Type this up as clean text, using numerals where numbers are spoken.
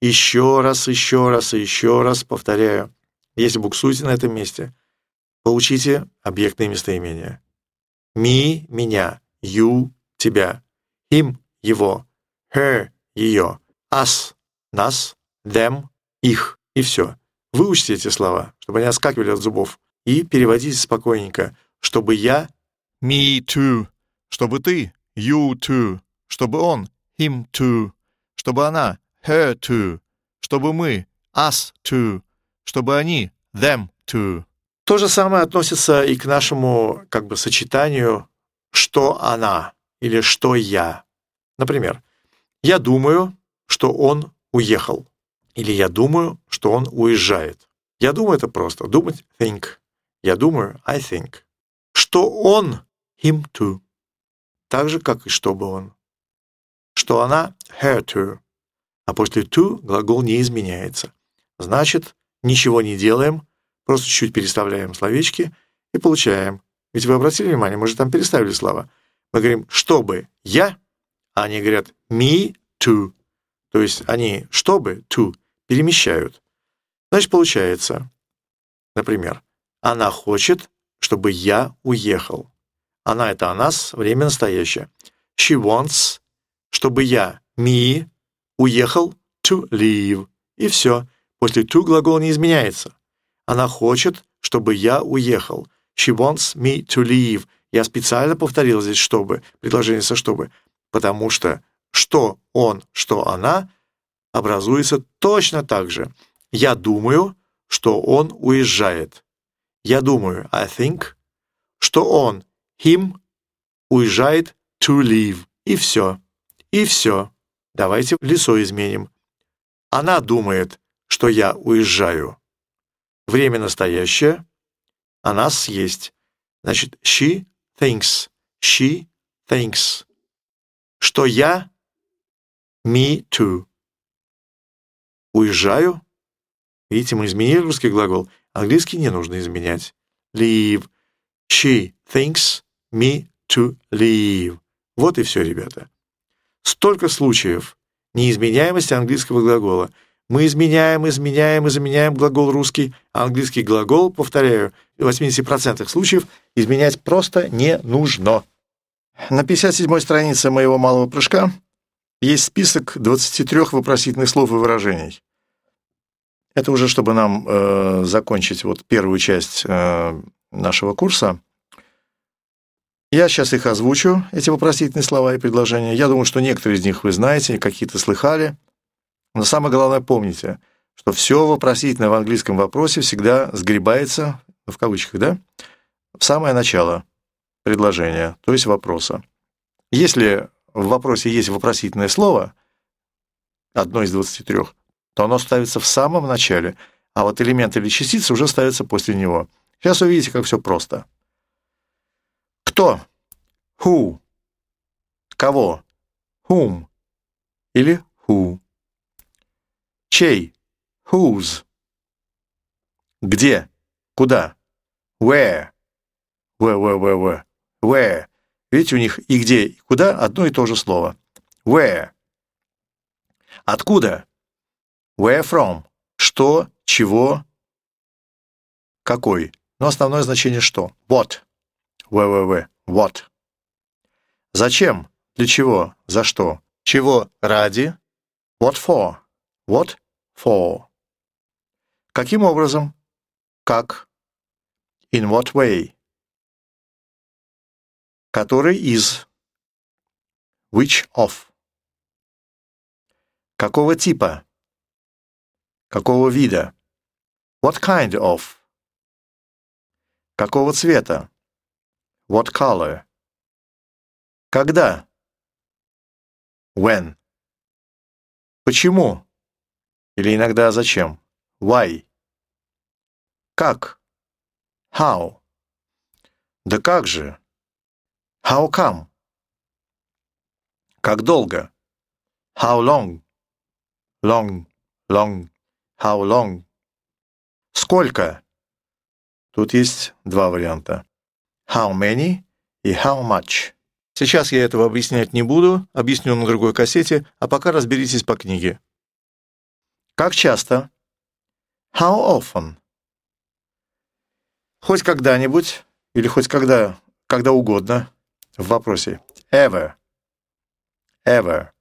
еще раз, еще раз и еще раз повторяю. Если буксуете на этом месте, получите объектные местоимения. Me – меня, you – тебя, him – его, her – ее, us – нас, them – их, и все. Выучите эти слова, чтобы они отскакивали от зубов, и переводите спокойненько, чтобы я – me too, чтобы ты – you too, чтобы он – him too, чтобы она – her too, чтобы мы – us too, чтобы они – them too. То же самое относится и к нашему сочетанию «что она» или «что я». Например, «я думаю, что он уехал» или «я думаю, что он уезжает». «Я думаю» — это просто думать «think». «Я думаю» — I think. «Что он» — him too. Так же, как и «чтобы он». «Что она» — her too. А после to глагол не изменяется. Значит, ничего не делаем, просто чуть-чуть переставляем словечки и получаем. Ведь вы обратили внимание, мы же там переставили слова. Мы говорим «чтобы я», а они говорят «me too». То есть они «чтобы» to перемещают. Значит, получается, например, «она хочет, чтобы я уехал». Она — это о нас, время настоящее. She wants, чтобы я, me, уехал to leave. И все. После to глагол не изменяется. Она хочет, чтобы я уехал. She wants me to leave. Я специально повторил здесь «чтобы», предложение со «чтобы», потому что что он, что она образуется точно так же. Я думаю, что он уезжает. Я думаю, I think, что он, him, уезжает to leave. И все. И все. Давайте лицо изменим. Она думает, что я уезжаю. Время настоящее. Она съесть. Значит, she thinks. She thinks. Что я? Me too. Уезжаю. Видите, мы изменили русский глагол. Английский не нужно изменять. Leave. She thinks me to leave. Вот и все, ребята. Столько случаев неизменяемости английского глагола. Мы изменяем глагол русский, а английский глагол, повторяю, в 80% случаев изменять просто не нужно. На 57-й странице моего малого прыжка есть список 23 вопросительных слов и выражений. Это уже чтобы нам закончить первую часть нашего курса. Я сейчас их озвучу, эти вопросительные слова и предложения. Я думаю, что некоторые из них вы знаете, какие-то слыхали. Но самое главное, помните, что все вопросительное в английском вопросе всегда сгребается, в кавычках, да, в самое начало предложения, то есть вопроса. Если в вопросе есть вопросительное слово, одно из 23, то оно ставится в самом начале, а вот элемент или частица уже ставится после него. Сейчас увидите, как все просто. Кто? Who? Кого? Whom? Или who? Чей? Whose? Где? Куда? Where? Where? Видите, у них и где, и куда одно и то же слово. Where? Откуда? Where from? Что, чего, какой? Но основное значение что? What? What? Зачем? Для чего? За что? Чего ради? What for? What for? Каким образом? Как? In what way? Который из? Which of? Какого типа? Какого вида? What kind of? Какого цвета? What color? Когда? When? Почему? Или иногда зачем? Why? Как? How? Да как же? How come? Как долго? How long? Long. How long? Сколько? Тут есть два варианта. How many и how much. Сейчас я этого объяснять не буду, объясню на другой кассете, а пока разберитесь по книге. Как часто? How often? Хоть когда-нибудь или хоть когда угодно в вопросе. Ever. Ever.